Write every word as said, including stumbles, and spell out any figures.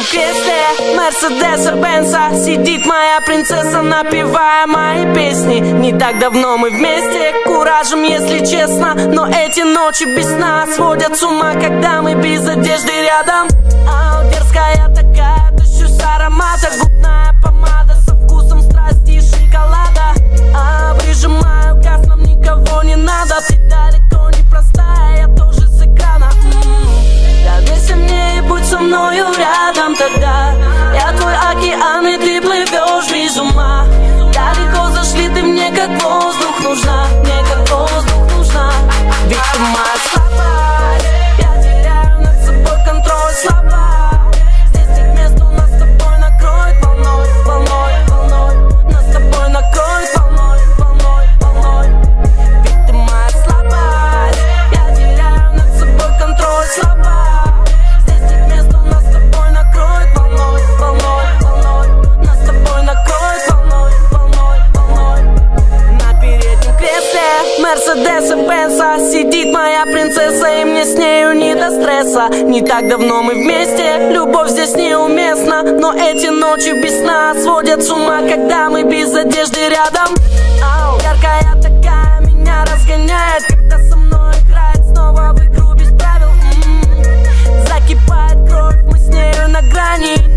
кресле Мерседеса Бенса сидит моя принцесса, напевая мои песни. Не так давно мы вместе, куражем, если честно, но эти ночи без сна сводят с ума, когда мы без одежды рядом. Ау, дерзкая такая, тащусь аромата, губная помада со вкусом страсти и шоколада. А, прижимаю газ, нам никого не надо. Ты далеко не простая, я тоже с экрана. М-м-м. Доверься мне и будь со мною рядом тогда. Я твой океан, и ты плывешь без ума. Далеко зашли, ты мне как воздух нужна. Мне как воздух нужна. Ведь ты моя слабость. Я теряю над собой контроль, слаба. Здесь нет места, нас с тобой накроет волной, волной, волной. Нас с тобой накроет волной, волной, волной. Ведь ты моя слабость. Я теряю над собой контроль, слаба. Здесь нет места, нас с тобой накроет волной, волной, волной. Нас с тобой накроет волной, волной, волной. На переднем кресле Мерседеса Бенса сидит моя принцесса, и мне с нею не до стресса. Не так давно мы вместе, любовь здесь неуместна, но эти ночи без сна сводят с ума, когда мы без одежды рядом. Ау, яркая такая меня разгоняет, когда со мной играет снова в игру без правил. М-м-м. Закипает кровь, мы с нею на грани.